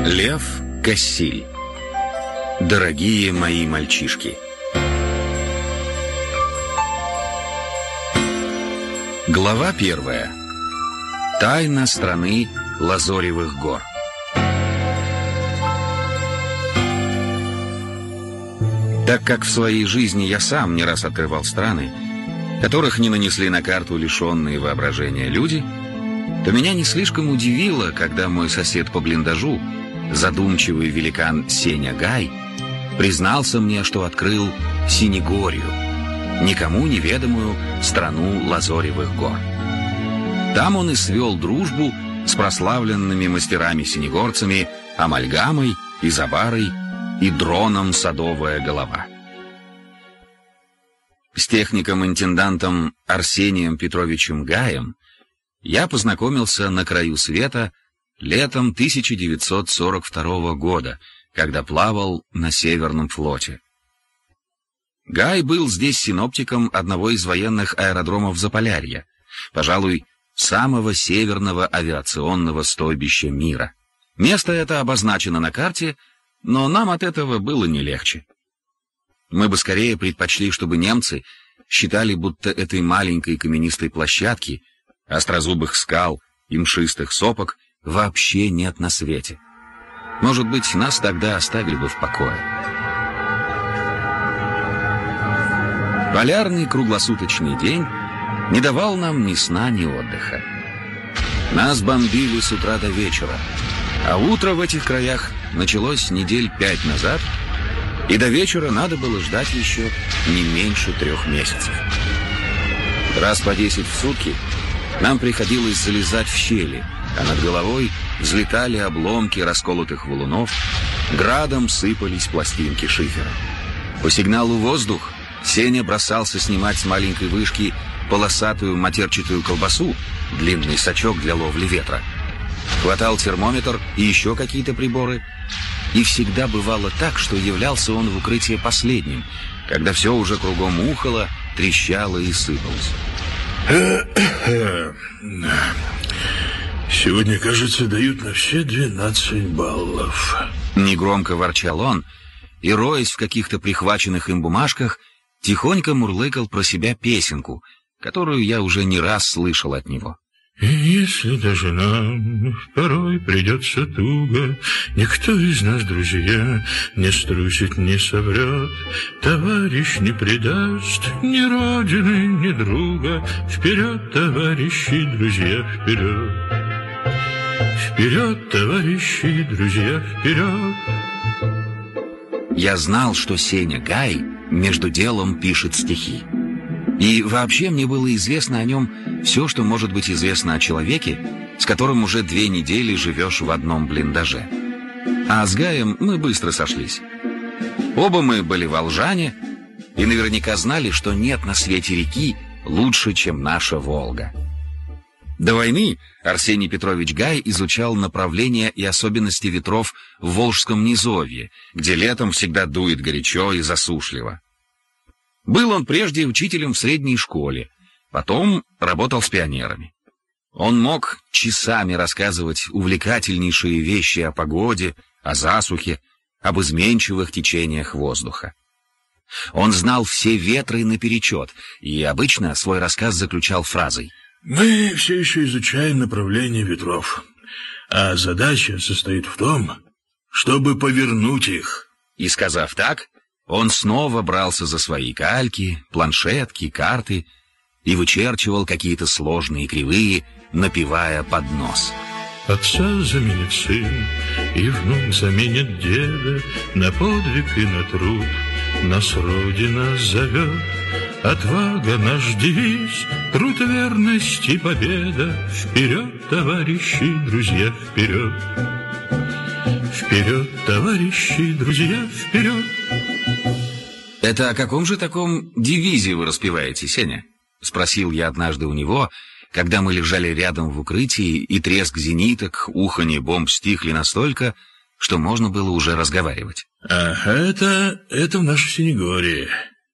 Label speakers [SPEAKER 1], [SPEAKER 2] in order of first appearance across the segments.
[SPEAKER 1] Лев Кассиль. Дорогие мои мальчишки. Глава 1. Тайна страны Лазоревых гор. Так как в своей жизни я сам не раз открывал страны, которых не нанесли на карту лишенные воображения люди, то меня не слишком удивило, когда мой сосед по блиндажу, задумчивый великан Сеня Гай, признался мне, что открыл Синегорию, никому неведомую страну Лазоревых гор. Там он и свел дружбу с прославленными мастерами-синегорцами Амальгамой, Изобарой и Дроном Садовая голова. С техником-интендантом Арсением Петровичем Гаем я познакомился на краю света летом 1942 года, когда плавал на Северном флоте. Гай был здесь синоптиком одного из военных аэродромов Заполярья, пожалуй, самого северного авиационного стойбища мира. Место это обозначено на карте, но нам от этого было не легче. Мы бы скорее предпочли, чтобы немцы считали, будто этой маленькой каменистой площадки, острозубых скал и мшистых сопок вообще нет на свете. Может быть, нас тогда оставили бы в покое. Полярный круглосуточный день не давал нам ни сна, ни отдыха. Нас бомбили с утра до вечера, а утро в этих краях началось недель 5 назад, и до вечера надо было ждать еще не меньше 3 месяцев. Раз по 10 в сутки нам приходилось залезать в щели, а над головой взлетали обломки расколотых валунов, градом сыпались пластинки шифера. По сигналу «воздух» Сеня бросался снимать с маленькой вышки полосатую матерчатую колбасу, длинный сачок для ловли ветра. Хватал термометр и еще какие-то приборы. И всегда бывало так, что являлся он в укрытие последним, когда все уже кругом ухало, трещало и сыпалось.
[SPEAKER 2] Сегодня, кажется, дают на все 12 баллов.
[SPEAKER 1] Негромко ворчал он и, роясь в каких-то прихваченных им бумажках, тихонько мурлыкал про себя песенку, которую я уже не раз слышал от него.
[SPEAKER 2] И если даже нам порой придется туго, никто из нас, друзья, не струсит, не соврет, товарищ не предаст ни родины, ни друга. Вперед, товарищи, друзья, вперед! Вперед, товарищи, друзья, вперед!
[SPEAKER 1] Я знал, что Сеня Гай между делом пишет стихи. И вообще мне было известно о нем все, что может быть известно о человеке, с которым уже 2 недели живешь в одном блиндаже. А с Гаем мы быстро сошлись. Оба мы были волжане и наверняка знали, что нет на свете реки лучше, чем наша Волга. До войны Арсений Петрович Гай изучал направления и особенности ветров в Волжском низовье, где летом всегда дует горячо и засушливо. Был он прежде учителем в средней школе, потом работал с пионерами. Он мог часами рассказывать увлекательнейшие вещи о погоде, о засухе, об изменчивых течениях воздуха. Он знал все ветры наперечет и обычно свой рассказ заключал фразой:
[SPEAKER 2] «Мы все еще изучаем направление ветров, а задача состоит в том, чтобы повернуть их».
[SPEAKER 1] И сказав так, он снова брался за свои кальки, планшетки, карты и вычерчивал какие-то сложные кривые, напевая под нос.
[SPEAKER 2] Отца заменит сын, и внук заменит деда, на подвиг и на труд нас Родина зовет. Отвага наш девиз, труд, верность и победа. Вперед, товарищи, друзья, вперед! Вперед, товарищи, друзья, вперед!
[SPEAKER 1] «Это о каком же таком девизе вы распеваете, Сеня?» — спросил я однажды у него, когда мы лежали рядом в укрытии, и треск зениток, уханье бомб стихли настолько, что можно было уже разговаривать.
[SPEAKER 2] Это в нашей Синегории.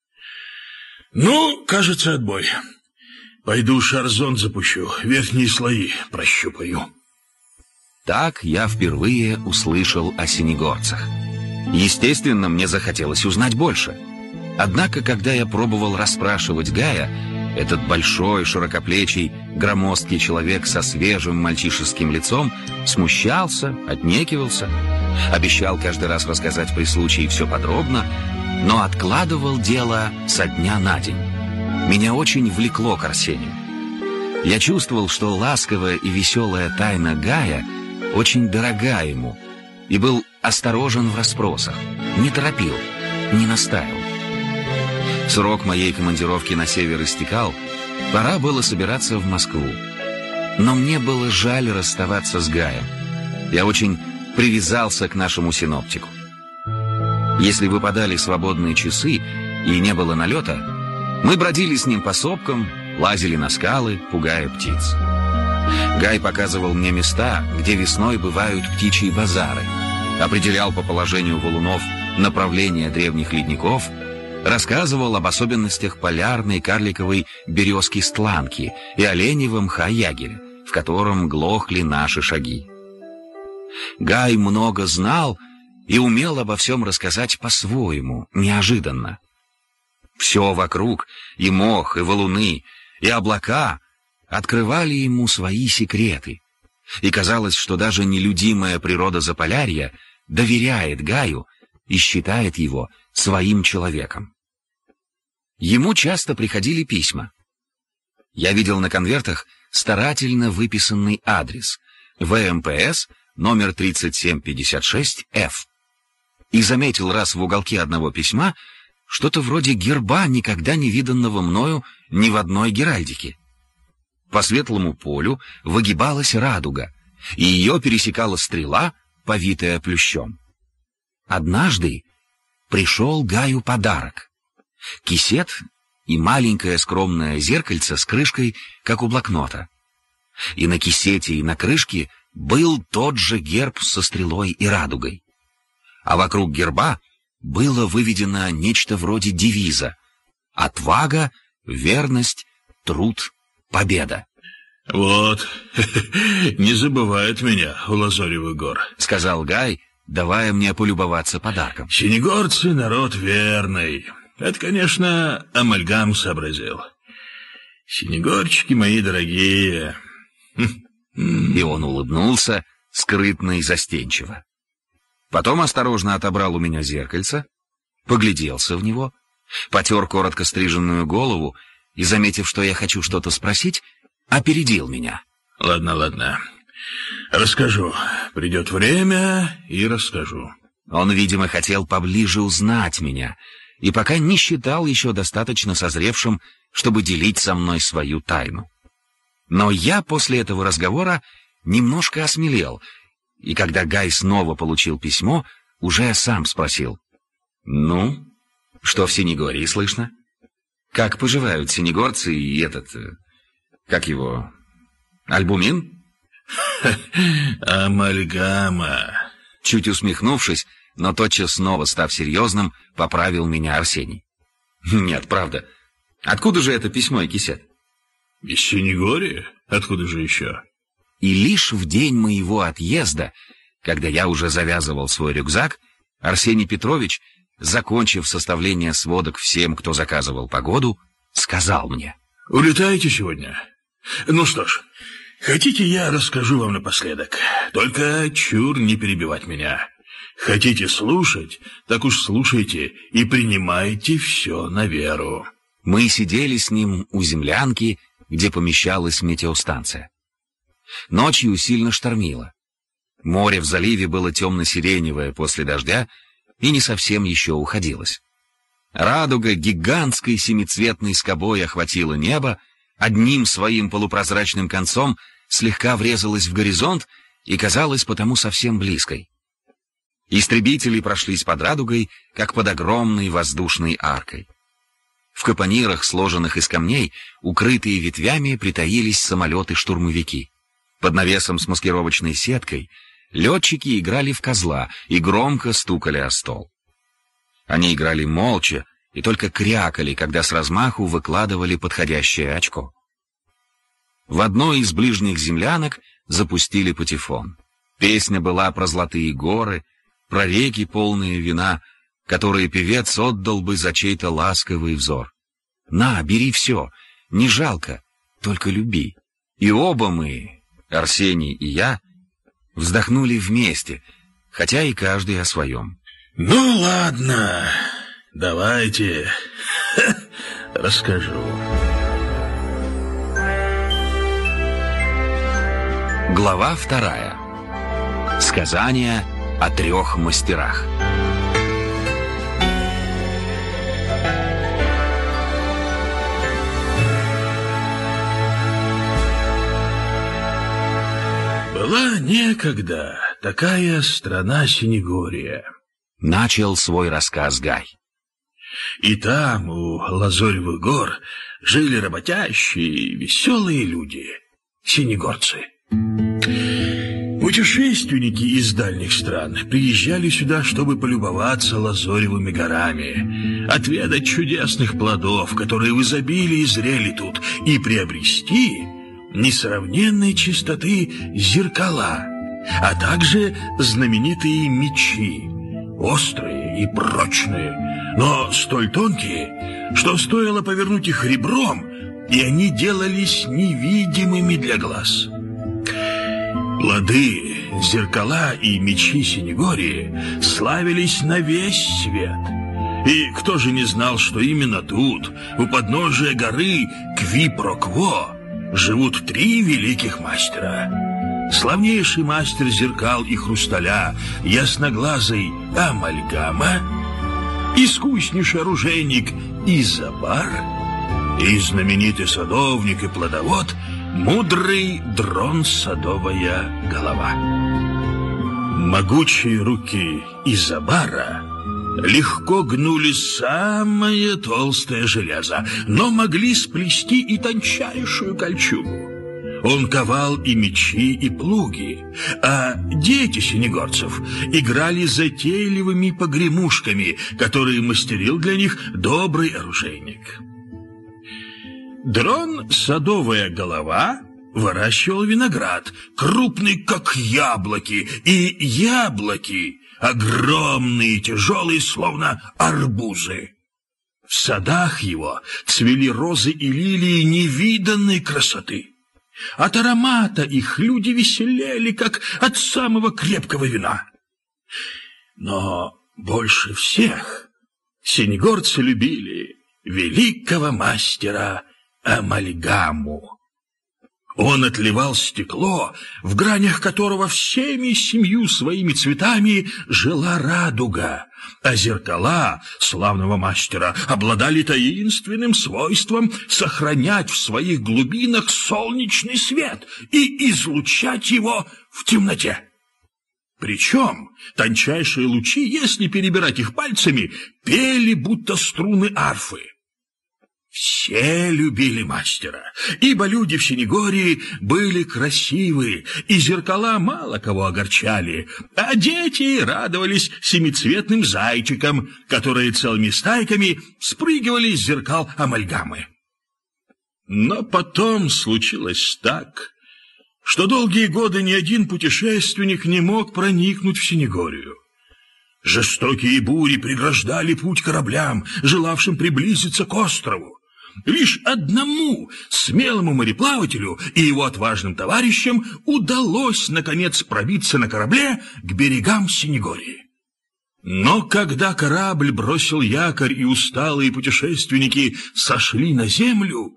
[SPEAKER 2] Ну, кажется, отбой. Пойду шарзон запущу, верхние слои прощупаю.
[SPEAKER 1] Так я впервые услышал о синегорцах. Естественно, мне захотелось узнать больше. Однако, когда я пробовал расспрашивать Гая, этот большой, широкоплечий, громоздкий человек со свежим мальчишеским лицом смущался, отнекивался, обещал каждый раз рассказать при случае все подробно, но откладывал дело со дня на день. Меня очень влекло к Арсению. Я чувствовал, что ласковая и веселая тайна Гая очень дорога ему, и был осторожен в расспросах, не торопил, не настаивал. Срок моей командировки на север истекал, пора было собираться в Москву. Но мне было жаль расставаться с Гаем. Я очень привязался к нашему синоптику. Если выпадали свободные часы и не было налета, мы бродили с ним по сопкам, лазили на скалы, пугая птиц. Гай показывал мне места, где весной бывают птичьи базары, определял по положению валунов направление древних ледников, рассказывал об особенностях полярной карликовой березки-стланки и оленевого мха ягеля, в котором глохли наши шаги. Гай много знал и умел обо всем рассказать по-своему, неожиданно. Все вокруг, и мох, и валуны, и облака открывали ему свои секреты, и казалось, что даже нелюдимая природа Заполярья доверяет Гаю и считает его своим человеком. Ему часто приходили письма. Я видел на конвертах старательно выписанный адрес ВМПС номер 3756Ф и заметил раз в уголке одного письма что-то вроде герба, никогда не виданного мною ни в одной геральдике. По светлому полю выгибалась радуга, и ее пересекала стрела, повитая плющом. Однажды пришел Гаю подарок — кисет и маленькое скромное зеркальце с крышкой, как у блокнота. И на кисете, и на крышке был тот же герб со стрелой и радугой. А вокруг герба было выведено нечто вроде девиза: «Отвага, верность, труд, победа».
[SPEAKER 2] «Вот, не забывает меня у Лазоревых гор», —
[SPEAKER 1] сказал Гай, давая мне полюбоваться подарком.
[SPEAKER 2] «Синегорцы — народ верный. Это, конечно, амальгам сообразил. Синегорчики мои дорогие».
[SPEAKER 1] И он улыбнулся, скрытно и застенчиво. Потом осторожно отобрал у меня зеркальце, погляделся в него, потер коротко стриженную голову и, заметив, что я хочу что-то спросить, опередил меня.
[SPEAKER 2] «Ладно. Расскажу. Придет время, и расскажу».
[SPEAKER 1] Он, видимо, хотел поближе узнать меня, и пока не считал еще достаточно созревшим, чтобы делить со мной свою тайну. Но я после этого разговора немножко осмелел, и когда Гай снова получил письмо, уже сам спросил: «Ну, что в Синегории слышно? Как поживают синегорцы и этот... как его... Альбумин?»
[SPEAKER 2] «Амальгама».
[SPEAKER 1] Чуть усмехнувшись, но тотчас снова став серьезным, поправил меня Арсений. «Нет, правда. Откуда же это письмо и кисет?»
[SPEAKER 2] «Из Синегории? Откуда же еще?»
[SPEAKER 1] И лишь в день моего отъезда, когда я уже завязывал свой рюкзак, Арсений Петрович, закончив составление сводок всем, кто заказывал погоду, сказал мне:
[SPEAKER 2] «Улетаете сегодня? Ну что ж, хотите, я расскажу вам напоследок. Только чур не перебивать меня. Хотите слушать, так уж слушайте и принимайте все на веру».
[SPEAKER 1] Мы сидели с ним у землянки, где помещалась метеостанция. Ночью сильно штормило. Море в заливе было темно-сиреневое после дождя и не совсем еще уходилось. Радуга гигантской семицветной скобой охватила небо, одним своим полупрозрачным концом слегка врезалась в горизонт и казалась потому совсем близкой. Истребители прошлись под радугой, как под огромной воздушной аркой. В капонирах, сложенных из камней, укрытые ветвями, притаились самолеты-штурмовики. Под навесом с маскировочной сеткой летчики играли в козла и громко стукали о стол. Они играли молча и только крякали, когда с размаху выкладывали подходящее очко. В одной из ближних землянок запустили патефон. Песня была про золотые горы, про реки, полные вина, которые певец отдал бы за чей-то ласковый взор. «На, бери все, не жалко, только люби». И оба мы, Арсений и я, вздохнули вместе, хотя и каждый о своем.
[SPEAKER 2] Ну ладно, давайте расскажу.
[SPEAKER 1] Глава 2. Сказание о 3 мастерах.
[SPEAKER 2] Была некогда такая страна Синегория.
[SPEAKER 1] Начал свой рассказ Гай.
[SPEAKER 2] И там, у Лазоревых гор, жили работящие, веселые люди, синегорцы. Путешественники из дальних стран приезжали сюда, чтобы полюбоваться Лазоревыми горами, отведать чудесных плодов, которые в изобилии зрели тут, и приобрести несравненной чистоты зеркала, а также знаменитые мечи, острые и прочные, но столь тонкие, что стоило повернуть их ребром, и они делались невидимыми для глаз. Плоды, зеркала и мечи Синегории славились на весь свет. И кто же не знал, что именно тут, у подножия горы Кви-Про-Кво, живут 3 великих мастера. Славнейший мастер зеркал и хрусталя, ясноглазый Амальгама, искуснейший оружейник Изабар и знаменитый садовник и плодовод мудрый Дрон Садовая голова. Могучие руки Изабара легко гнули самое толстое железо, но могли сплести и тончайшую кольчугу. Он ковал и мечи, и плуги, а дети синегорцев играли затейливыми погремушками, которые мастерил для них добрый оружейник. Дрон Садовая голова выращивал виноград, крупный, как яблоки, и яблоки огромные и тяжелые, словно арбузы. В садах его цвели розы и лилии невиданной красоты. От аромата их люди веселели, как от самого крепкого вина. Но больше всех синегорцы любили великого мастера Амальгаму. Он отливал стекло, в гранях которого всеми 7 своими цветами жила радуга, а зеркала славного мастера обладали таинственным свойством сохранять в своих глубинах солнечный свет и излучать его в темноте. Причем тончайшие лучи, если перебирать их пальцами, пели будто струны арфы. Все любили мастера, ибо люди в Синегории были красивы, и зеркала мало кого огорчали, а дети радовались семицветным зайчикам, которые целыми стайками спрыгивали из зеркал Амальгамы. Но потом случилось так, что долгие годы ни один путешественник не мог проникнуть в Синегорию. Жестокие бури преграждали путь кораблям, желавшим приблизиться к острову. Лишь одному смелому мореплавателю и его отважным товарищам удалось, наконец, пробиться на корабле к берегам Синегории. Но когда корабль бросил якорь и усталые путешественники сошли на землю,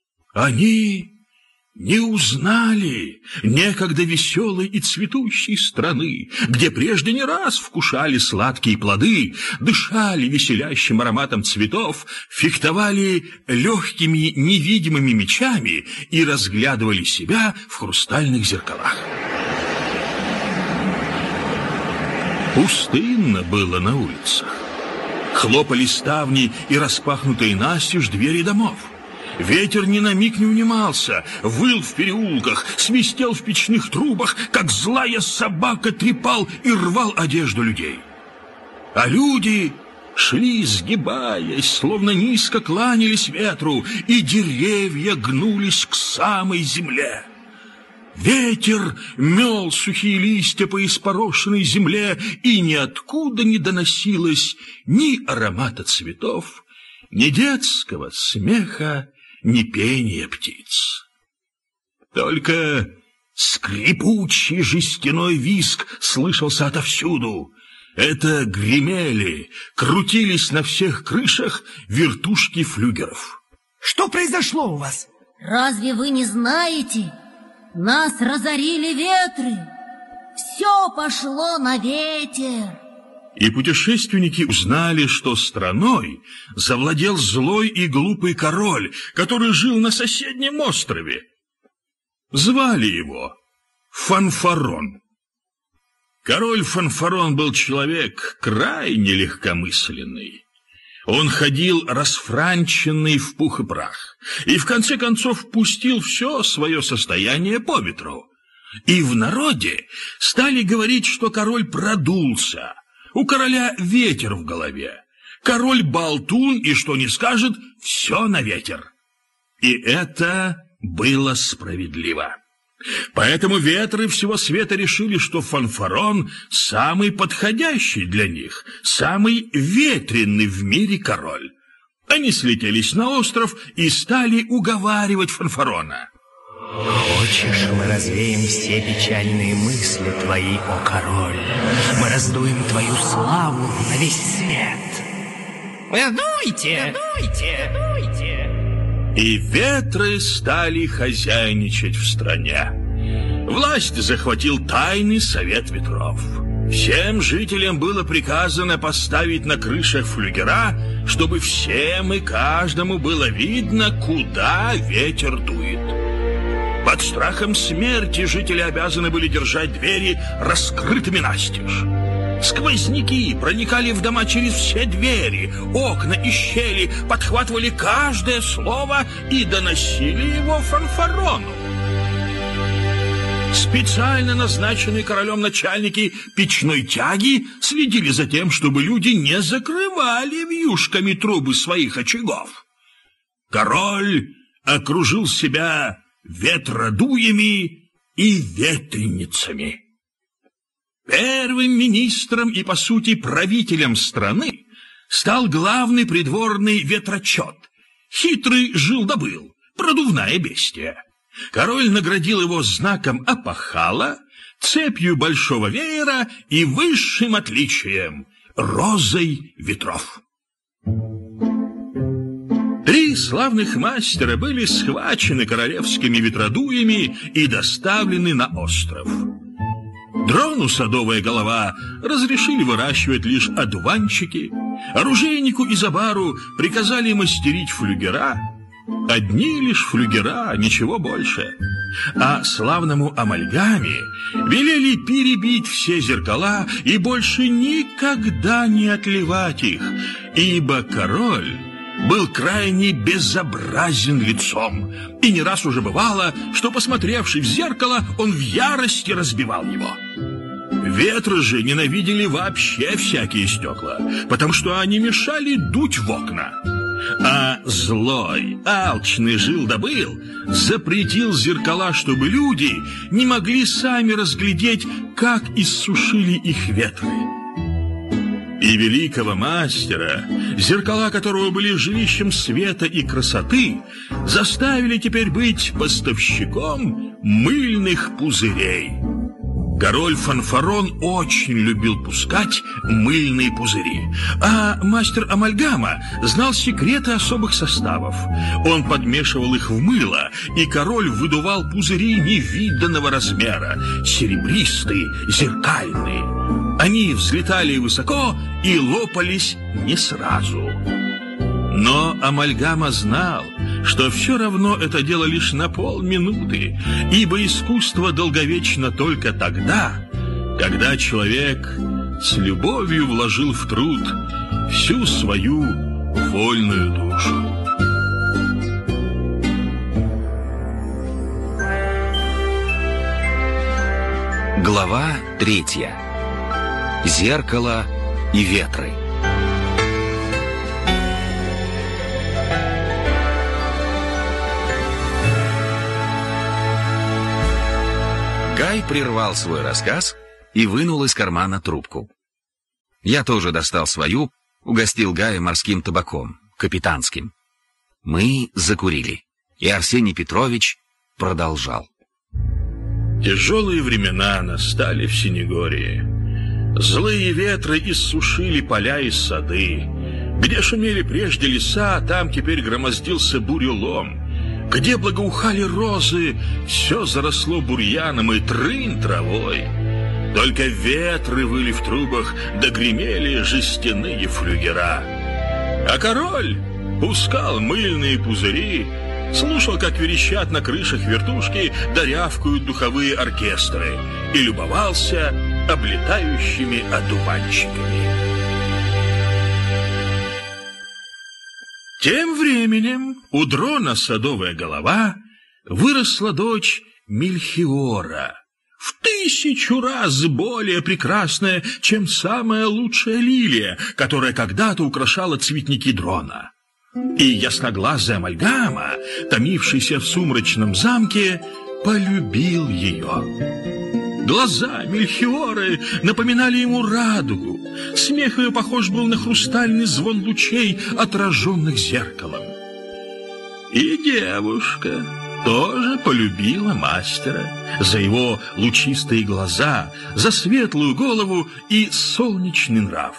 [SPEAKER 2] они не узнали некогда веселой и цветущей страны, где прежде не раз вкушали сладкие плоды, дышали веселящим ароматом цветов, фехтовали легкими невидимыми мечами и разглядывали себя в хрустальных зеркалах. Пустынно было на улицах. Хлопали ставни и распахнутые настежь двери домов. Ветер ни на миг не унимался, выл в переулках, свистел в печных трубах, как злая собака трепал и рвал одежду людей. А люди шли, сгибаясь, словно низко кланялись ветру, и деревья гнулись к самой земле.
[SPEAKER 3] Ветер мел сухие листья по испорошенной земле, и ниоткуда не доносилось ни аромата цветов, ни детского смеха, ни пения птиц. Только скрипучий жестяной визг слышался отовсюду. Это гремели, крутились на всех крышах вертушки флюгеров.
[SPEAKER 4] Что произошло у вас?
[SPEAKER 5] Разве вы не знаете? Нас разорили ветры. Все пошло на ветер.
[SPEAKER 3] И путешественники узнали, что страной завладел злой и глупый король, который жил на соседнем острове. Звали его Фанфарон. Король Фанфарон был человек крайне легкомысленный. Он ходил расфранченный в пух и прах, и в конце концов пустил все свое состояние по ветру. И в народе стали говорить, что король продулся, у короля ветер в голове, король болтун, и что не скажет, все на ветер. И это было справедливо. Поэтому ветры всего света решили, что Фанфарон самый подходящий для них, самый ветреный в мире король. Они слетелись на остров и стали уговаривать Фанфарона.
[SPEAKER 4] Хочешь, мы развеем все печальные мысли твои, о король? Мы раздуем твою славу на весь свет. Дуйте, дуйте, дуйте.
[SPEAKER 3] И ветры стали хозяйничать в стране. Власть захватил тайный совет ветров. Всем жителям было приказано поставить на крышах флюгера, чтобы всем и каждому было видно, куда ветер дует. Под страхом смерти жители обязаны были держать двери раскрытыми настежь. Сквозняки проникали в дома через все двери, окна и щели, подхватывали каждое слово и доносили его Фанфарону. Специально назначенные королем начальники печной тяги следили за тем, чтобы люди не закрывали вьюшками трубы своих очагов. Король окружил себя ветродуями и ветреницами. Первым министром и, по сути, правителем страны стал главный придворный ветрочет, хитрый жил-добыл, продувная бестия. Король наградил его знаком опахала, цепью большого веера и высшим отличием — розой ветров. 3 славных мастера были схвачены королевскими ветродуями и доставлены на остров. Дрону садовая голова разрешили выращивать лишь одуванчики, оружейнику и Забару приказали мастерить флюгера. Одни лишь флюгера, ничего больше. А славному Амальгаме велели перебить все зеркала и больше никогда не отливать их, ибо король был крайне безобразен лицом, и не раз уже бывало, что, посмотревший в зеркало, он в ярости разбивал его. Ветры же ненавидели вообще всякие стекла, потому что они мешали дуть в окна. А злой, алчный жил-добыл запретил зеркала, чтобы люди не могли сами разглядеть, как иссушили их ветры. И великого мастера, зеркала которого были жилищем света и красоты, заставили теперь быть поставщиком мыльных пузырей. Король Фанфарон очень любил пускать мыльные пузыри, а мастер Амальгама знал секреты особых составов. Он подмешивал их в мыло, и король выдувал пузыри невиданного размера, серебристые, зеркальные. Они взлетали высоко и лопались не сразу. Но Амальгама знал, что все равно это дело лишь на полминуты, ибо искусство долговечно только тогда, когда человек с любовью вложил в труд всю свою вольную душу.
[SPEAKER 1] Глава 3. Зеркало и ветры. Гай прервал свой рассказ и вынул из кармана трубку. Я тоже достал свою, угостил Гая морским табаком, капитанским. Мы закурили, и Арсений Петрович продолжал.
[SPEAKER 3] Тяжелые времена настали в Синегории. Злые ветры иссушили поля и сады. Где шумели прежде леса, там теперь громоздился бурелом. Где благоухали розы, все заросло бурьяном и трынь травой. Только ветры выли в трубах, да гремели жестяные флюгера. А король пускал мыльные пузыри, слушал, как верещат на крышах вертушки, да рявкают духовые оркестры, и любовался облетающими одуванчиками. Тем временем у Дрона Садовая Голова выросла дочь Мельхиора, в 1000 раз более прекрасная, чем самая лучшая лилия, которая когда-то украшала цветники Дрона. И ясноглазый Амальгама, томившийся в сумрачном замке, полюбил ее. Глаза Мельхиоры напоминали ему радугу. Смех ее похож был на хрустальный звон лучей, отраженных зеркалом. И девушка тоже полюбила мастера за его лучистые глаза, за светлую голову и солнечный нрав.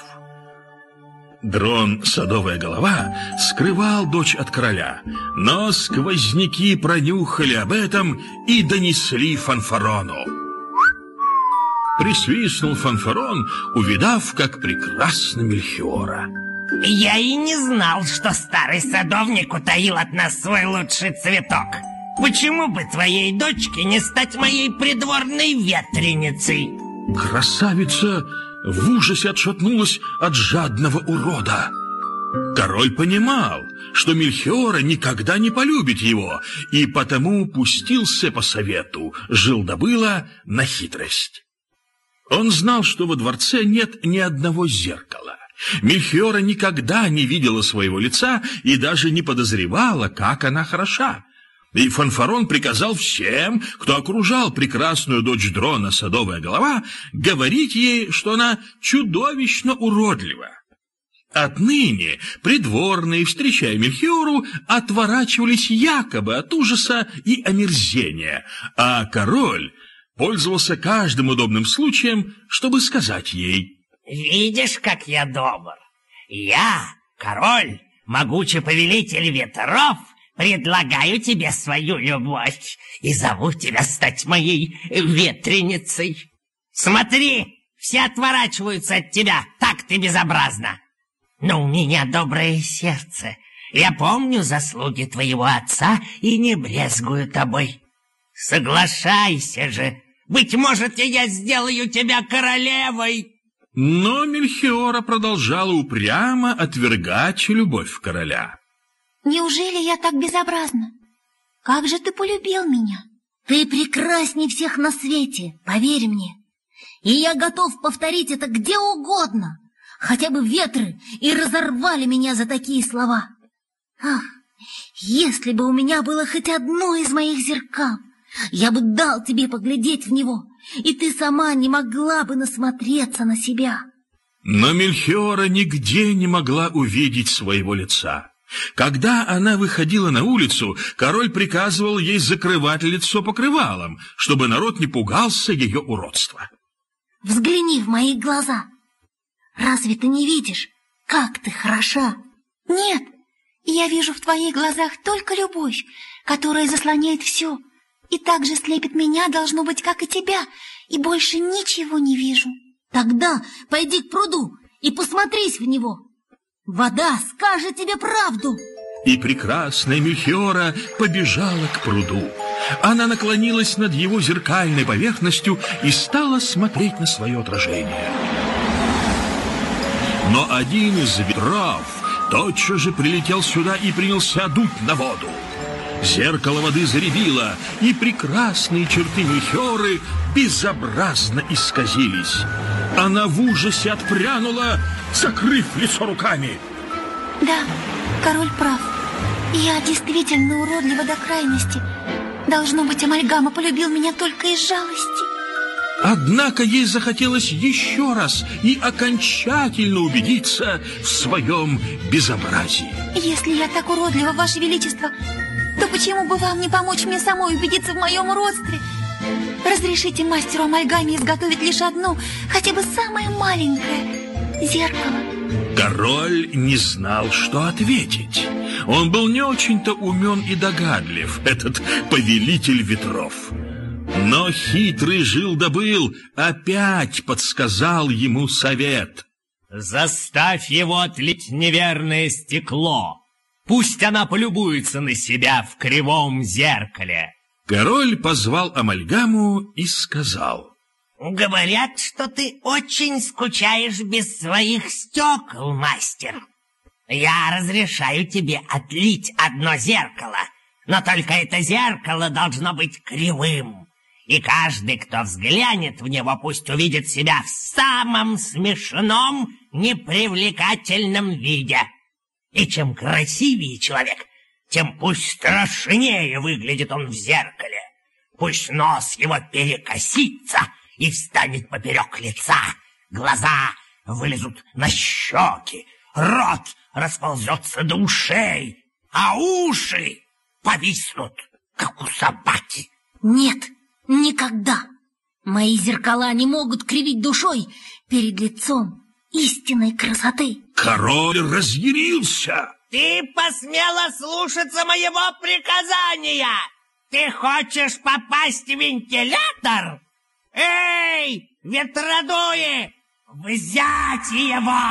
[SPEAKER 3] Дрон Садовая Голова скрывал дочь от короля, но сквозняки пронюхали об этом и донесли Фанфарону. Присвистнул Фанфарон, увидав, как прекрасна Мельхиора.
[SPEAKER 4] Я и не знал, что старый садовник утаил от нас свой лучший цветок. Почему бы твоей дочке не стать моей придворной ветреницей?
[SPEAKER 3] Красавица в ужасе отшатнулась от жадного урода. Король понимал, что Мельхиора никогда не полюбит его, и потому пустился по совету, жил-да-было, на хитрость. Он знал, что во дворце нет ни одного зеркала. Мельхиора никогда не видела своего лица и даже не подозревала, как она хороша. И Фанфарон приказал всем, кто окружал прекрасную дочь Дрона Садовая Голова, говорить ей, что она чудовищно уродлива. Отныне придворные, встречая Мельхиору, отворачивались якобы от ужаса и омерзения, а король пользовался каждым удобным случаем, чтобы сказать ей:
[SPEAKER 4] «Видишь, как я добр? Я, король, могучий повелитель ветров, предлагаю тебе свою любовь и зову тебя стать моей ветреницей. Смотри, все отворачиваются от тебя, так ты безобразна. Но у меня доброе сердце. Я помню заслуги твоего отца и не брезгую тобой. Соглашайся же, быть может, я сделаю тебя королевой».
[SPEAKER 3] Но Мельхиора продолжала упрямо отвергать любовь короля.
[SPEAKER 5] Неужели я так безобразна? Как же ты полюбил меня? Ты прекрасней всех на свете, поверь мне. И я готов повторить это где угодно. Хотя бы ветры и разорвали меня за такие слова. Ах, если бы у меня было хоть одно из моих зеркал, я бы дал тебе поглядеть в него, и ты сама не могла бы насмотреться на себя.
[SPEAKER 3] Но Мельхиора нигде не могла увидеть своего лица. Когда она выходила на улицу, король приказывал ей закрывать лицо покрывалом, чтобы народ не пугался ее уродства.
[SPEAKER 5] Взгляни в мои глаза. Разве ты не видишь, как ты хороша?
[SPEAKER 6] Нет, я вижу в твоих глазах только любовь, которая заслоняет все, и так же слепит меня, должно быть, как и тебя, и больше ничего не вижу.
[SPEAKER 5] Тогда пойди к пруду и посмотрись в него. Вода скажет тебе правду.
[SPEAKER 3] И прекрасная Мельхиора побежала к пруду. Она наклонилась над его зеркальной поверхностью и стала смотреть на свое отражение. Но один из ветров тотчас же прилетел сюда и принялся дуть на воду. Зеркало воды заребило, и прекрасные черты Мельхиоры безобразно исказились. Она в ужасе отпрянула, закрыв лицо руками.
[SPEAKER 6] Да, король прав. Я действительно уродлива до крайности. Должно быть, Амальгама полюбил меня только из жалости.
[SPEAKER 3] Однако ей захотелось еще раз и окончательно убедиться в своем безобразии.
[SPEAKER 6] Если я так уродлива, Ваше Величество, то почему бы вам не помочь мне самой убедиться в моем уродстве? Разрешите мастеру амальгаме изготовить лишь одно, хотя бы самое маленькое зеркало.
[SPEAKER 3] Король не знал, что ответить. Он был не очень-то умен и догадлив, этот повелитель ветров. Но хитрый жил-да-был опять подсказал ему совет.
[SPEAKER 4] Заставь его отлить неверное стекло. Пусть она полюбуется на себя в кривом зеркале.
[SPEAKER 3] Король позвал амальгаму и сказал:
[SPEAKER 7] говорят, что ты очень скучаешь без своих стекол, мастер. Я разрешаю тебе отлить одно зеркало, но только это зеркало должно быть кривым. И каждый, кто взглянет в него, пусть увидит себя в самом смешном, непривлекательном виде. И чем красивее человек, тем пусть страшнее выглядит он в зеркале. Пусть нос его перекосится и встанет поперек лица, глаза вылезут на щеки, рот расползется до ушей, а уши повиснут, как у собаки.
[SPEAKER 5] Нет, никогда. Мои зеркала не могут кривить душой перед лицом истинной красоты.
[SPEAKER 3] Король разъярился.
[SPEAKER 7] Ты посмела слушаться моего приказания? Ты хочешь попасть в вентилятор? Эй, ветродуи, взять его!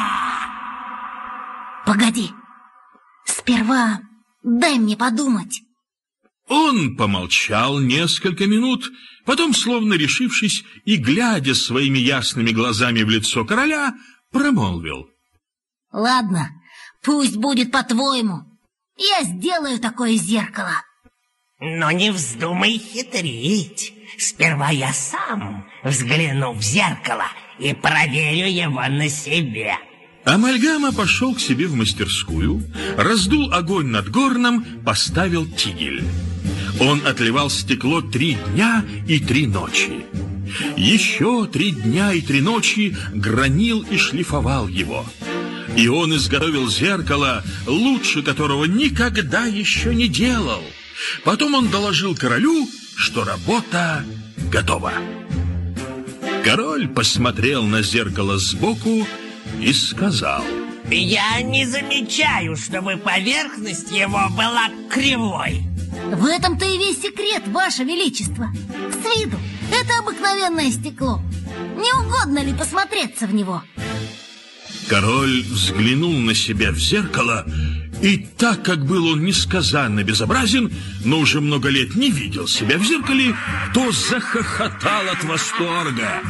[SPEAKER 5] Погоди, сперва дай мне подумать.
[SPEAKER 3] Он помолчал несколько минут, потом, словно решившись и глядя своими ясными глазами в лицо короля, промолвил:
[SPEAKER 5] ладно, пусть будет по-твоему. Я сделаю такое зеркало.
[SPEAKER 7] Но не вздумай хитрить. Сперва я сам взгляну в зеркало и проверю его на себе.
[SPEAKER 3] Амальгама пошел к себе в мастерскую, раздул огонь над горном, поставил тигель. Он отливал стекло 3 дня и 3 ночи. Еще 3 дня и 3 ночи гранил и шлифовал его. И он изготовил зеркало, лучше которого никогда еще не делал. Потом он доложил королю, что работа готова. Король посмотрел на зеркало сбоку и сказал:
[SPEAKER 7] я не замечаю, чтобы поверхность его была кривой.
[SPEAKER 5] В этом-то и весь секрет, Ваше Величество. С виду это обыкновенное стекло. Не угодно ли посмотреться в него?
[SPEAKER 3] Король взглянул на себя в зеркало, и так как был он несказанно безобразен, но уже много лет не видел себя в зеркале, то захохотал от восторга.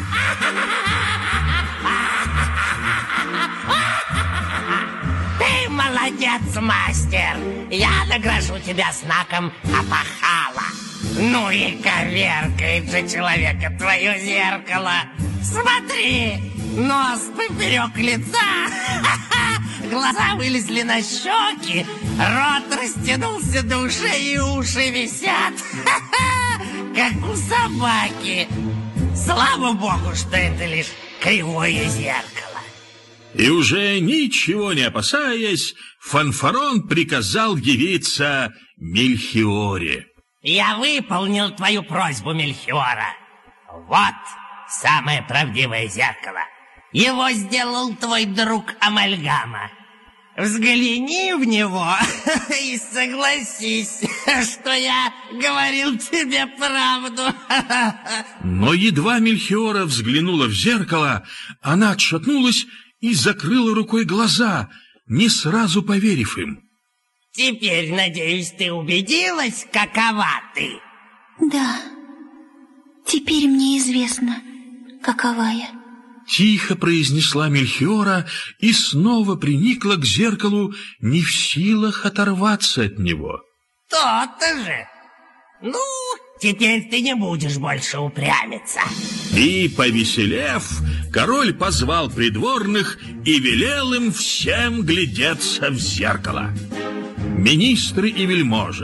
[SPEAKER 7] Ты молодец, мастер. Я награжу тебя знаком опахала. Ну и коверкает же человека твое зеркало. Смотри, нос поперек лица, глаза вылезли на щеки, рот растянулся до ушей, и уши висят, как у собаки. Слава богу, что это лишь кривое зеркало.
[SPEAKER 3] И уже ничего не опасаясь, Фанфарон приказал явиться Мельхиоре.
[SPEAKER 7] Я выполнил твою просьбу, Мельхиора. Вот самое правдивое зеркало. Его сделал твой друг Амальгама. Взгляни в него и согласись, что я говорил тебе правду.
[SPEAKER 3] Но едва Мельхиора взглянула в зеркало, она отшатнулась и закрыла рукой глаза, не сразу поверив им.
[SPEAKER 7] Теперь, надеюсь, ты убедилась, какова ты?
[SPEAKER 6] Да, теперь мне известно, какова я.
[SPEAKER 3] Тихо произнесла Мельхиора и снова приникла к зеркалу, не в силах оторваться от него.
[SPEAKER 7] То-то же. Ну, теперь ты не будешь больше упрямиться.
[SPEAKER 3] И, повеселев, король позвал придворных и велел им всем глядеться в зеркало. Министры и вельможи,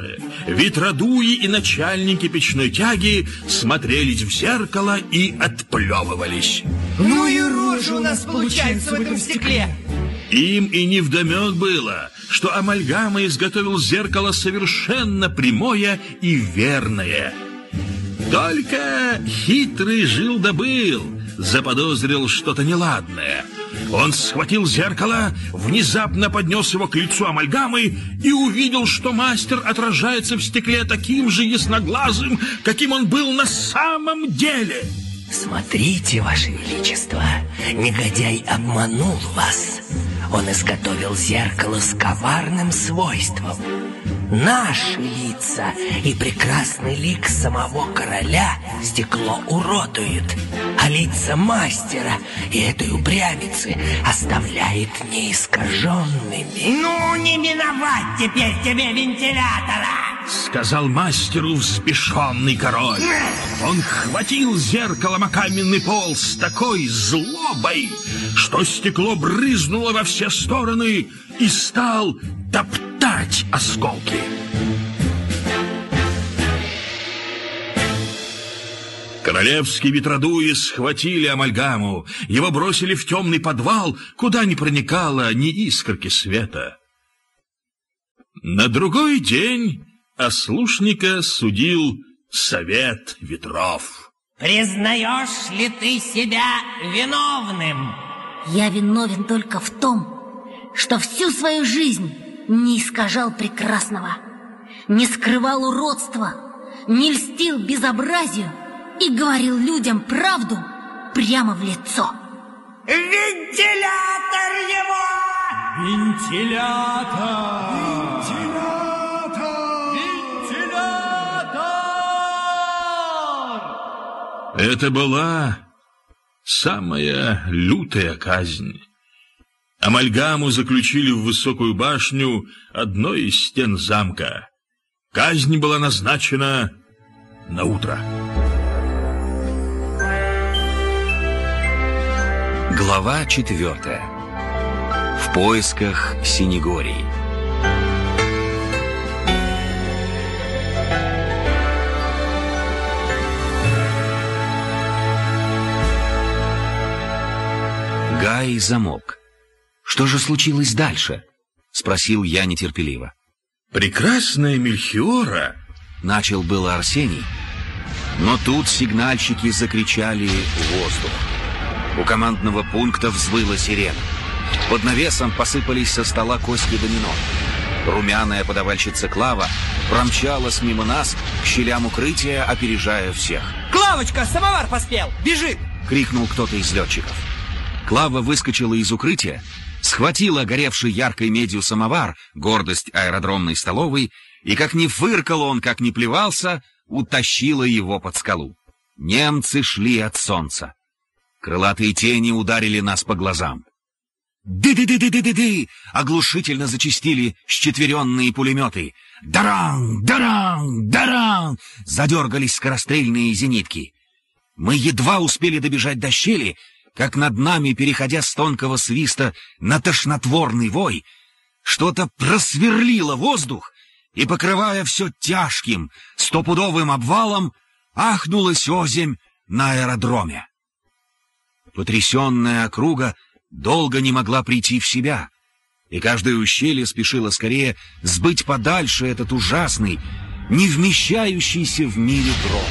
[SPEAKER 3] ветродуи и начальники печной тяги смотрелись в зеркало и отплевывались.
[SPEAKER 7] Ну и рожа у нас получается в этом стекле.
[SPEAKER 3] Им и невдомек было, что Амальгама изготовил зеркало совершенно прямое и верное. Только хитрый жил да был, заподозрил что-то неладное. Он схватил зеркало, внезапно поднес его к лицу Амальгамы и увидел, что мастер отражается в стекле таким же ясноглазым, каким он был на самом деле.
[SPEAKER 7] Смотрите, Ваше Величество, негодяй обманул вас. Он изготовил зеркало с коварным свойством. Наши лица и прекрасный лик самого короля стекло уродует, а лица мастера и этой упрямицы оставляет неискаженными. Ну, не миновать теперь тебе вентилятора!
[SPEAKER 3] Сказал мастеру взбешенный король. Он хватил зеркалом о каменный пол с такой злобой, что стекло брызнуло во все стороны и стал топтать осколки. Королевские ветродуи схватили Амальгаму, его бросили в темный подвал, куда не проникало ни искорки света. На другой день ослушника судил совет ветров.
[SPEAKER 7] Признаешь ли ты себя виновным?
[SPEAKER 5] Я виновен только в том, что всю свою жизнь не искажал прекрасного, не скрывал уродства, не льстил безобразию и говорил людям правду прямо в лицо.
[SPEAKER 7] Вентилятор его!
[SPEAKER 2] Вентилятор!
[SPEAKER 3] Это была самая лютая казнь. Амальгаму заключили в высокую башню одной из стен замка. Казнь была назначена на утро.
[SPEAKER 1] Глава 4. В поисках Синегории. Гай замолк. «Что же случилось дальше?» — спросил я нетерпеливо.
[SPEAKER 3] «Прекрасная Мельхиора!»
[SPEAKER 1] — начал было Арсений. Но тут сигнальщики закричали в воздух. У командного пункта взвыла сирена. Под навесом посыпались со стола кости домино. Румяная подавальщица Клава промчалась мимо нас к щелям укрытия, опережая всех.
[SPEAKER 8] «Клавочка, самовар поспел! Бежит!»
[SPEAKER 1] — крикнул кто-то из летчиков. Клава выскочила из укрытия, схватила горевший яркой медью самовар, гордость аэродромной столовой, и как ни фыркал он, как ни плевался, утащила его под скалу. Немцы шли от солнца. Крылатые тени ударили нас по глазам. «Ды-ды-ды-ды-ды-ды!» — оглушительно зачастили счетверенные пулеметы. «Даран! Даран! Даран!» — задергались скорострельные зенитки. Мы едва успели добежать до щели, как над нами, переходя с тонкого свиста на тошнотворный вой, что-то просверлило воздух и, покрывая все тяжким, стопудовым обвалом, ахнулась озимь на аэродроме. Потрясенная округа долго не могла прийти в себя, и каждое ущелье спешило скорее сбыть подальше этот ужасный, не вмещающийся в мире гром.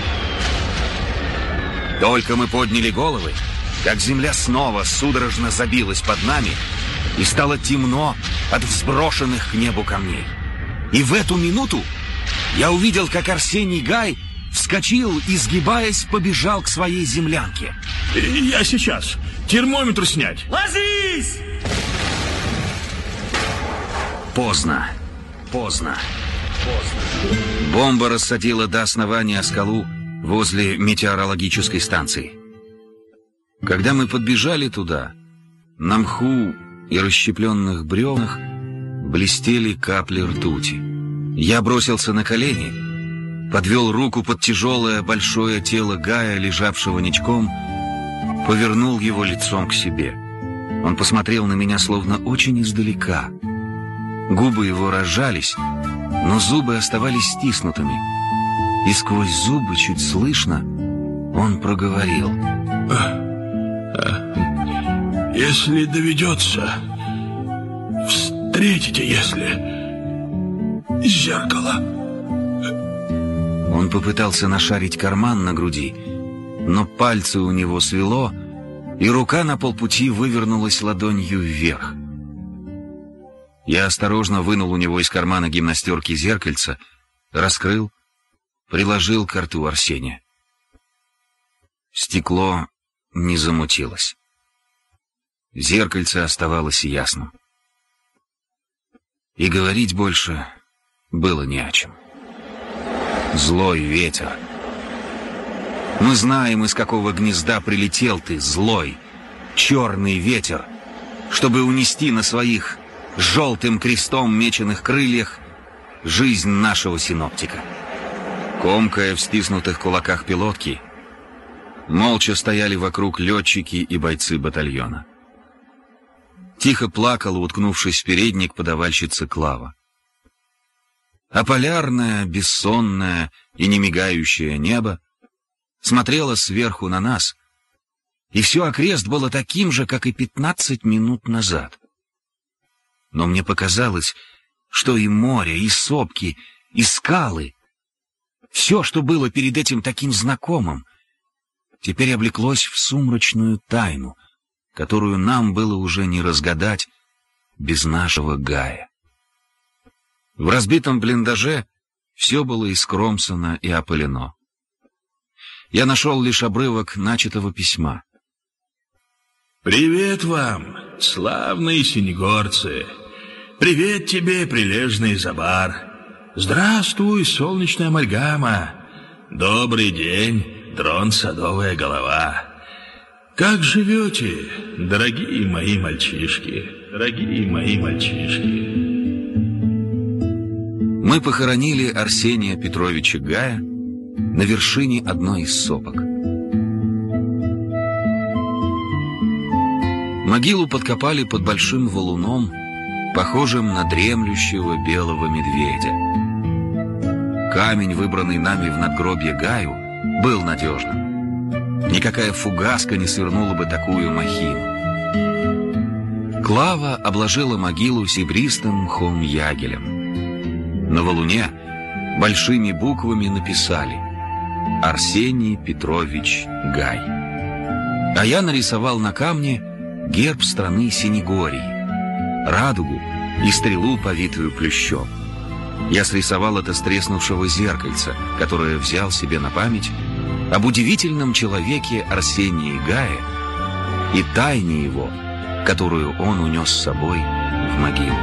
[SPEAKER 1] Только мы подняли головы, как земля снова судорожно забилась под нами, и стало темно от взброшенных к небу камней. И в эту минуту я увидел, как Арсений Гай вскочил и, сгибаясь, побежал к своей землянке.
[SPEAKER 3] «Я сейчас. Термометр снять».
[SPEAKER 8] Ложись!
[SPEAKER 1] Поздно. Бомба рассадила до основания скалу возле метеорологической станции. Когда мы подбежали туда, на мху и расщепленных бревнах блестели капли ртути. Я бросился на колени, подвел руку под тяжелое большое тело Гая, лежавшего ничком, повернул его лицом к себе. Он посмотрел на меня словно очень издалека. Губы его разжались, но зубы оставались стиснутыми. И сквозь зубы, чуть слышно, он проговорил:
[SPEAKER 2] «Если доведется, встретите, если зеркало».
[SPEAKER 1] Он попытался нашарить карман на груди, но пальцы у него свело, и рука на полпути вывернулась ладонью вверх. Я осторожно вынул у него из кармана гимнастерки зеркальце, раскрыл, приложил к рту Арсения. Стекло не замутилось. Зеркальце оставалось ясным. И говорить больше было не о чем. Злой ветер. Мы знаем, из какого гнезда прилетел ты, злой, черный ветер, чтобы унести на своих желтым крестом меченых крыльях жизнь нашего синоптика. Комкая в стиснутых кулаках пилотки, молча стояли вокруг летчики и бойцы батальона. Тихо плакала, уткнувшись в передник, подавальщица Клава. А полярное, бессонное и немигающее небо смотрело сверху на нас, и все окрест было таким же, как и 15 минут назад. Но мне показалось, что и море, и сопки, и скалы, все, что было перед этим таким знакомым, теперь облеклось в сумрачную тайну, которую нам было уже не разгадать без нашего Гая. В разбитом блиндаже все было искромсано и опылено. Я нашел лишь обрывок начатого письма.
[SPEAKER 2] «Привет вам, славные синегорцы! Привет тебе, прилежный Забар! Здравствуй, солнечная амальгама! Добрый день, дрон Садовая голова! Как живете, дорогие мои мальчишки, дорогие мои мальчишки?»
[SPEAKER 1] Мы похоронили Арсения Петровича Гая на вершине одной из сопок. Могилу подкопали под большим валуном, похожим на дремлющего белого медведя. Камень, выбранный нами в надгробье Гаю, был надежным. Никакая фугаска не свернула бы такую махину. Клава обложила могилу серебристым мхом ягелем. На валуне большими буквами написали: «Арсений Петрович Гай». А я нарисовал на камне герб страны Синегории, радугу и стрелу, повитую плющом. Я срисовал это с треснувшего зеркальца, которое взял себе на память об удивительном человеке Арсении Гае и тайне его, которую он унес с собой в могилу.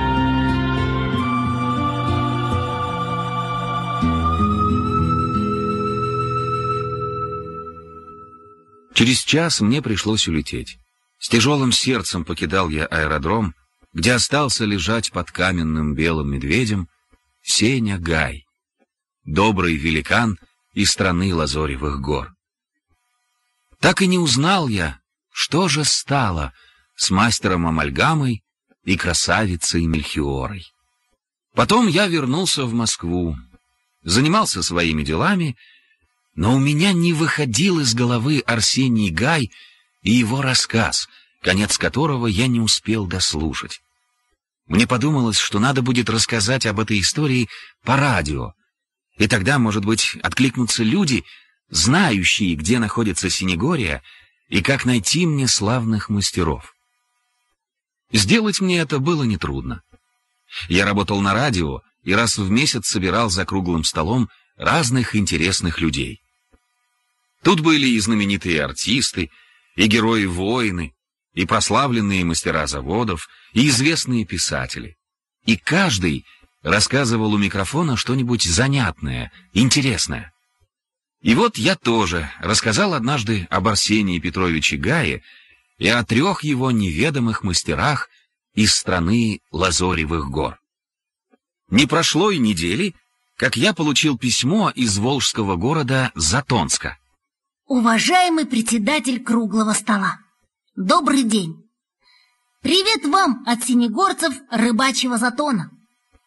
[SPEAKER 1] Через час мне пришлось улететь. С тяжелым сердцем покидал я аэродром, где остался лежать под каменным белым медведем Сеня Гай, добрый великан из страны Лазоревых гор. Так и не узнал я, что же стало с мастером Амальгамой и красавицей Мельхиорой. Потом я вернулся в Москву, занимался своими делами, но у меня не выходил из головы Арсений Гай и его рассказ, конец которого я не успел дослушать. Мне подумалось, что надо будет рассказать об этой истории по радио, и тогда, может быть, откликнутся люди, знающие, где находится Синегория и как найти мне славных мастеров. Сделать мне это было нетрудно. Я работал на радио и раз в месяц собирал за круглым столом разных интересных людей. Тут были и знаменитые артисты, и герои-воины, и прославленные мастера заводов, и известные писатели. И каждый рассказывал у микрофона что-нибудь занятное, интересное. И вот я тоже рассказал однажды об Арсении Петровиче Гае и о 3 его неведомых мастерах из страны Лазоревых гор. Не прошло и недели, как я получил письмо из волжского города Затонска.
[SPEAKER 5] Уважаемый председатель круглого стола, добрый день. Привет вам от синегорцев рыбачьего затона.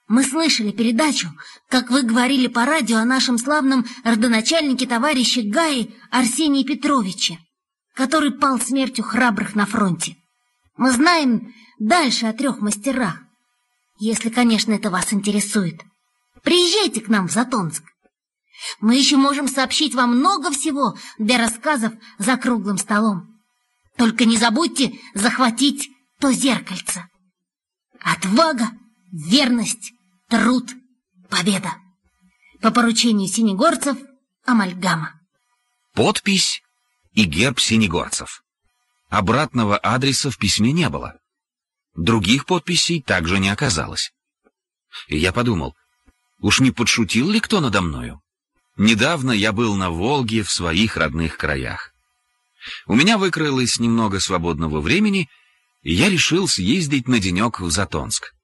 [SPEAKER 5] Мы слышали передачу, как вы говорили по радио о нашем славном родоначальнике товарище Гае Арсении Петровиче, который пал смертью храбрых на фронте. Мы знаем дальше о 3 мастерах, если, конечно, это вас интересует. Приезжайте к нам в Затонск. Мы еще можем сообщить вам много всего для рассказов за круглым столом. Только не забудьте захватить то зеркальце. Отвага, верность, труд, победа. По поручению синегорцев, амальгама.
[SPEAKER 1] Подпись и герб синегорцев. Обратного адреса в письме не было. Других подписей также не оказалось. И я подумал, уж не подшутил ли кто надо мною? Недавно я был на Волге в своих родных краях. У меня выкроилось немного свободного времени, и я решил съездить на денек в Затонск.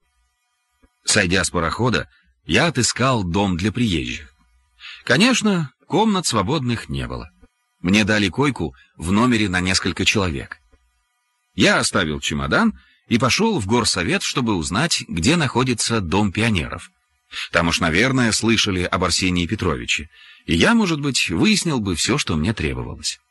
[SPEAKER 1] Сойдя с парохода, я отыскал дом для приезжих. Конечно, комнат свободных не было. Мне дали койку в номере на несколько человек. Я оставил чемодан и пошел в горсовет, чтобы узнать, где находится Дом пионеров. Там уж, наверное, слышали об Арсении Петровиче, и я, может быть, выяснил бы все, что мне требовалось.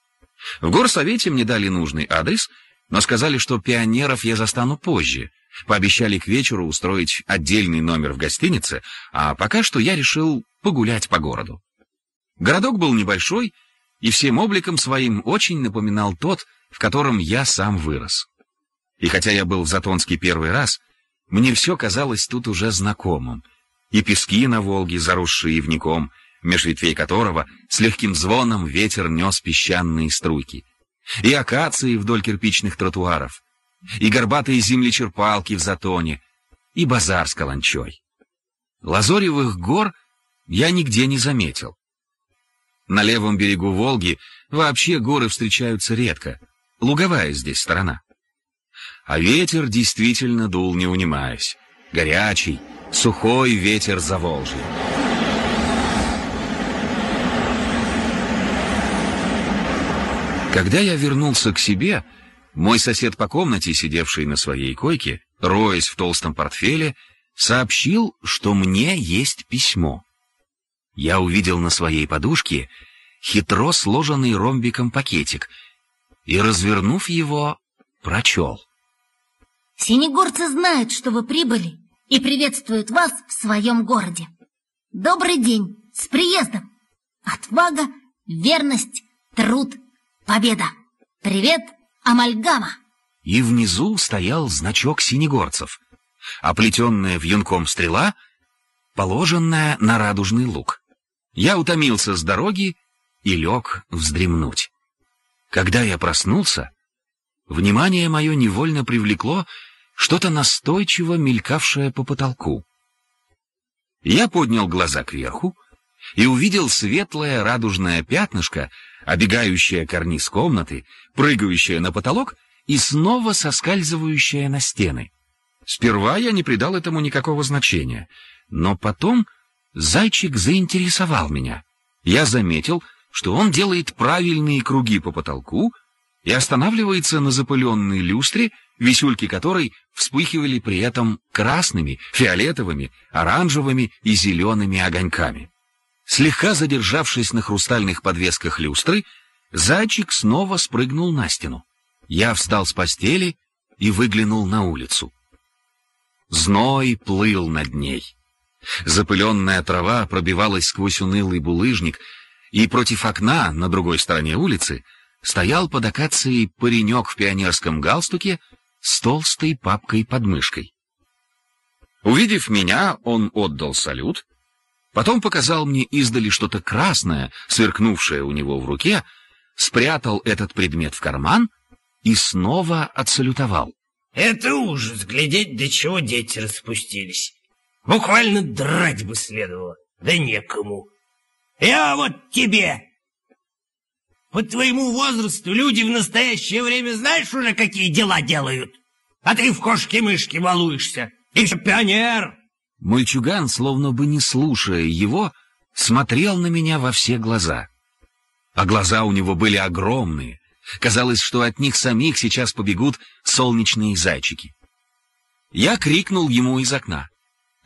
[SPEAKER 1] В горсовете мне дали нужный адрес, но сказали, что пионеров я застану позже. Пообещали к вечеру устроить отдельный номер в гостинице, а пока что я решил погулять по городу. Городок был небольшой и всем обликом своим очень напоминал тот, в котором я сам вырос. И хотя я был в Затонске первый раз, мне все казалось тут уже знакомым. И пески на Волге, заросшие ивняком, меж ветвей которого с легким звоном ветер нес песчаные струйки, и акации вдоль кирпичных тротуаров, и горбатые землечерпалки в Затоне, и базар с каланчой. Лазоревых гор я нигде не заметил. На левом берегу Волги вообще горы встречаются редко, луговая здесь сторона. А ветер действительно дул, не унимаясь. Горячий, сухой ветер Заволжья. Когда я вернулся к себе, мой сосед по комнате, сидевший на своей койке, роясь в толстом портфеле, сообщил, что мне есть письмо. Я увидел на своей подушке хитро сложенный ромбиком пакетик и, развернув его, прочел.
[SPEAKER 5] Синегорцы знают, что вы прибыли, и приветствуют вас в своем городе. Добрый день, с приездом! Отвага, верность, труд, победа! Привет, амальгама!
[SPEAKER 1] И внизу стоял значок синегорцев, оплетенная вьюнком стрела, положенная на радужный лук. Я утомился с дороги и лег вздремнуть. Когда я проснулся, внимание мое невольно привлекло что-то настойчиво мелькавшее по потолку. Я поднял глаза кверху и увидел светлое радужное пятнышко, обегающее карниз комнаты, прыгающее на потолок и снова соскальзывающее на стены. Сперва я не придал этому никакого значения, но потом зайчик заинтересовал меня. Я заметил, что он делает правильные круги по потолку и останавливается на запыленной люстре, висюльки которой вспыхивали при этом красными, фиолетовыми, оранжевыми и зелеными огоньками. Слегка задержавшись на хрустальных подвесках люстры, зайчик снова спрыгнул на стену. Я встал с постели и выглянул на улицу. Зной плыл над ней. Запыленная трава пробивалась сквозь унылый булыжник, и против окна на другой стороне улицы стоял под акацией паренек в пионерском галстуке с толстой папкой под мышкой. Увидев меня, он отдал салют, потом показал мне издали что-то красное, сверкнувшее у него в руке, спрятал этот предмет в карман и снова отсалютовал.
[SPEAKER 7] Это ужас, глядеть, до чего дети распустились. Буквально драть бы следовало, да некому. Я вот тебе. По твоему возрасту люди в настоящее время знаешь уже, какие дела делают? А ты в кошки-мышки балуешься. И еще пионер.
[SPEAKER 1] Мальчуган, словно бы не слушая его, смотрел на меня во все глаза. А глаза у него были огромные. Казалось, что от них самих сейчас побегут солнечные зайчики. Я крикнул ему из окна.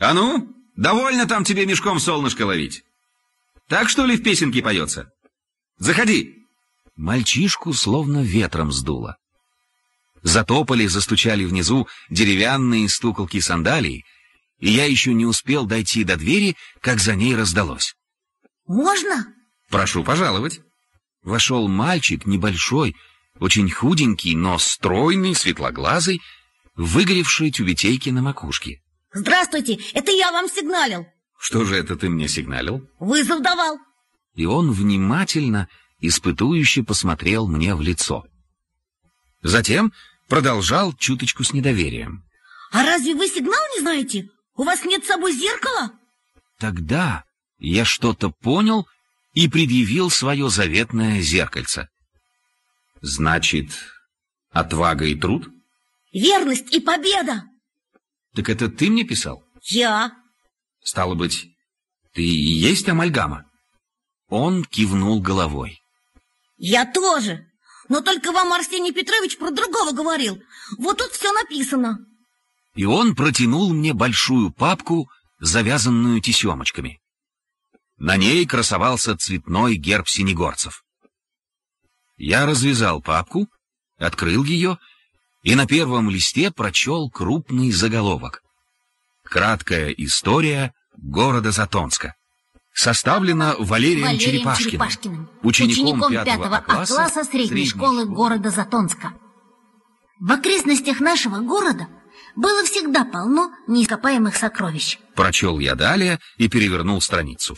[SPEAKER 1] А ну, довольно там тебе мешком солнышко ловить. Так что ли в песенке поется? Заходи. Мальчишку словно ветром сдуло. Затопали, застучали внизу деревянные стуколки сандалий, и я еще не успел дойти до двери, как за ней раздалось.
[SPEAKER 5] Можно?
[SPEAKER 1] Прошу пожаловать. Вошел мальчик небольшой, очень худенький, но стройный, светлоглазый, выгоревший тюбетейки на макушке.
[SPEAKER 5] Здравствуйте, это я вам сигналил.
[SPEAKER 1] Что же это ты мне сигналил?
[SPEAKER 5] Вызов давал.
[SPEAKER 1] И он внимательно, испытующе посмотрел мне в лицо. Затем продолжал чуточку с недоверием.
[SPEAKER 5] А разве вы сигнал не знаете? У вас нет с собой зеркала?
[SPEAKER 1] Тогда я что-то понял и предъявил свое заветное зеркальце. Значит, отвага и труд?
[SPEAKER 5] Верность и победа.
[SPEAKER 1] Так это ты мне писал?
[SPEAKER 5] Я.
[SPEAKER 1] Стало быть, ты и есть амальгама? Он кивнул головой.
[SPEAKER 5] Я тоже. Но только вам Арсений Петрович про другого говорил. Вот тут все написано.
[SPEAKER 1] И он протянул мне большую папку, завязанную тесемочками. На ней красовался цветной герб синегорцев. Я развязал папку, открыл ее и на первом листе прочел крупный заголовок. Краткая история города Затонска. Составлена Валерием Черепашкиным, учеником 5-го
[SPEAKER 5] класса средней школы города Затонска. В окрестностях нашего города было всегда полно неископаемых сокровищ.
[SPEAKER 1] Прочел я далее и перевернул страницу.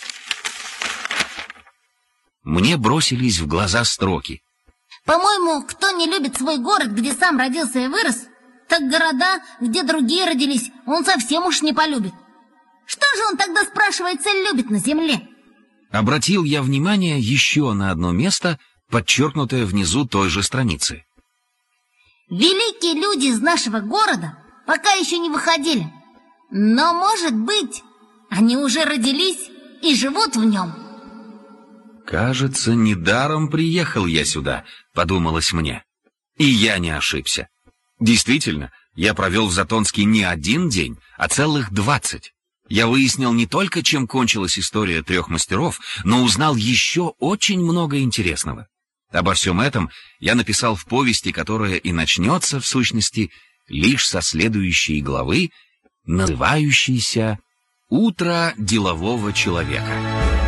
[SPEAKER 1] Мне бросились в глаза строки.
[SPEAKER 5] По-моему, кто не любит свой город, где сам родился и вырос, так города, где другие родились, он совсем уж не полюбит. Что же он тогда, спрашивается, любит на земле?
[SPEAKER 1] Обратил я внимание еще на одно место, подчеркнутое внизу той же страницы.
[SPEAKER 5] Великие люди из нашего города пока еще не выходили. Но, может быть, они уже родились и живут в нем.
[SPEAKER 1] Кажется, недаром приехал я сюда, подумалось мне. И я не ошибся. Действительно, я провел в Затонске не один день, а целых 20. Я выяснил не только, чем кончилась история 3 мастеров, но узнал еще очень много интересного. Обо всем этом я написал в повести, которая и начнется, в сущности, лишь со следующей главы, называющейся «Утро делового человека».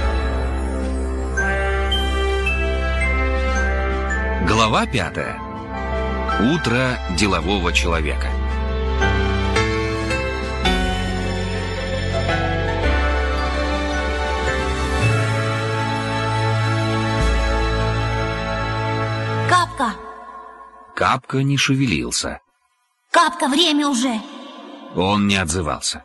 [SPEAKER 1] Глава 5. Утро делового человека.
[SPEAKER 5] Капка!
[SPEAKER 1] Капка не шевелился.
[SPEAKER 5] Капка, время уже!
[SPEAKER 1] Он не отзывался.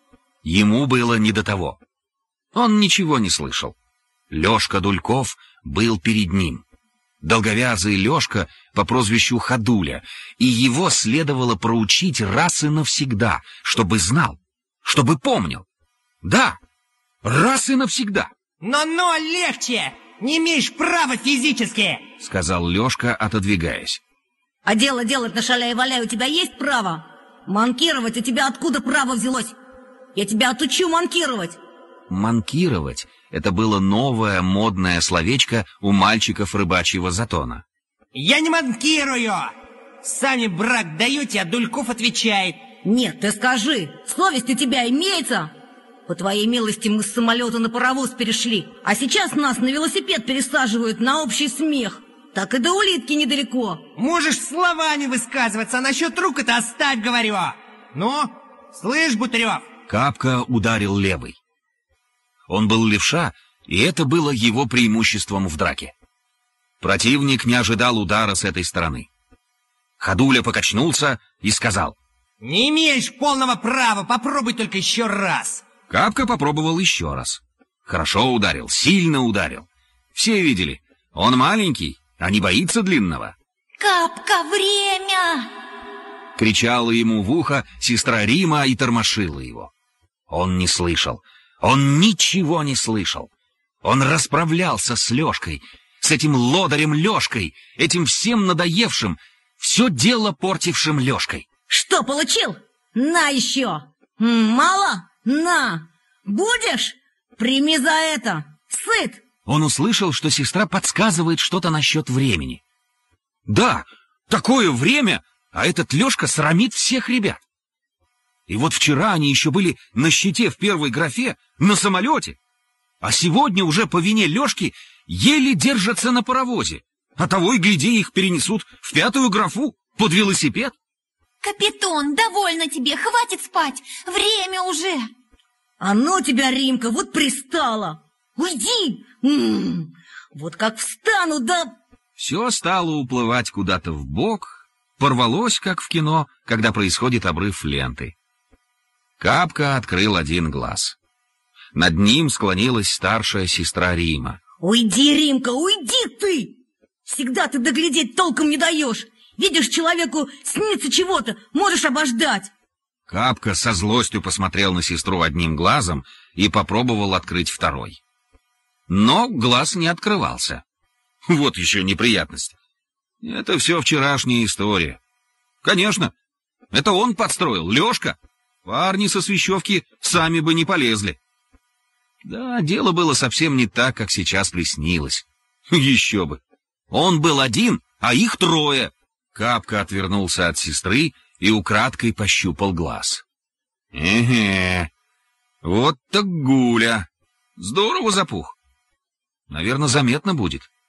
[SPEAKER 1] Ему было не до того. Он ничего не слышал. Лёшка Дульков был перед ним. Долговязый Лёшка по прозвищу Ходуля, и его следовало проучить раз и навсегда, чтобы знал, чтобы помнил. Да, раз и навсегда.
[SPEAKER 7] Но легче! Не имеешь права физически!
[SPEAKER 1] Сказал Лёшка, отодвигаясь.
[SPEAKER 5] А дело делать на шаляй-валяй у тебя есть право? Манкировать у тебя откуда право взялось? Я тебя отучу манкировать.
[SPEAKER 1] Манкировать — это было новое модное словечко у мальчиков рыбачьего затона.
[SPEAKER 7] Я не манкирую! Сами брак даете, а Дульков отвечает.
[SPEAKER 5] Нет, ты скажи, совесть у тебя имеется? По твоей милости мы с самолета на паровоз перешли, а сейчас нас на велосипед пересаживают на общий смех. Так и до улитки недалеко.
[SPEAKER 7] Можешь словами высказываться, а насчет рук это оставь, говорю. Ну, слышь, Бутырев?
[SPEAKER 1] Капка ударил левой. Он был левша, и это было его преимуществом в драке. Противник не ожидал удара с этой стороны. Ходуля покачнулся и сказал:
[SPEAKER 7] «Не имеешь полного права, попробуй только еще раз».
[SPEAKER 1] Капка попробовал еще раз. Хорошо ударил, сильно ударил. Все видели, он маленький, а не боится длинного.
[SPEAKER 5] «Капка, время!»
[SPEAKER 1] Кричала ему в ухо сестра Рима и тормошила его. Он не слышал. Он ничего не слышал. Он расправлялся с Лёшкой, с этим лодырем Лёшкой, этим всем надоевшим, все дело портившим Лёшкой.
[SPEAKER 5] Что получил? На еще! Мало?
[SPEAKER 9] На, будешь? Прими за это. Сыт.
[SPEAKER 1] Он услышал, что сестра подсказывает что-то насчет времени. Да, такое время, а этот Лешка срамит всех ребят. И вот вчера они еще были на щите в первой графе на самолете, а сегодня уже по вине Лешки еле держатся на паровозе, а того и гляди, их перенесут в 5-ю графу под велосипед.
[SPEAKER 6] Капитон, довольно тебе, хватит спать, время уже.
[SPEAKER 9] А ну тебя, Римка, вот пристала. Уйди! Вот как встану, да...
[SPEAKER 1] Все стало уплывать куда-то вбок, порвалось, как в кино, когда происходит обрыв ленты. Капка открыл один глаз. Над ним склонилась старшая сестра Рима.
[SPEAKER 9] Уйди, Римка, уйди ты! Всегда ты доглядеть толком не даешь. Видишь, человеку снится чего-то, можешь обождать.
[SPEAKER 1] Капка со злостью посмотрел на сестру одним глазом и попробовал открыть второй. Но глаз не открывался. Вот еще неприятность. Это все вчерашняя история. Конечно, это он подстроил, Лешка. Парни со Свящевки сами бы не полезли. Да, дело было совсем не так, как сейчас приснилось. Еще бы. Он был один, а их трое. Капка отвернулся от сестры и украдкой пощупал глаз. Вот так гуля. Здорово запух. Наверное, заметно будет.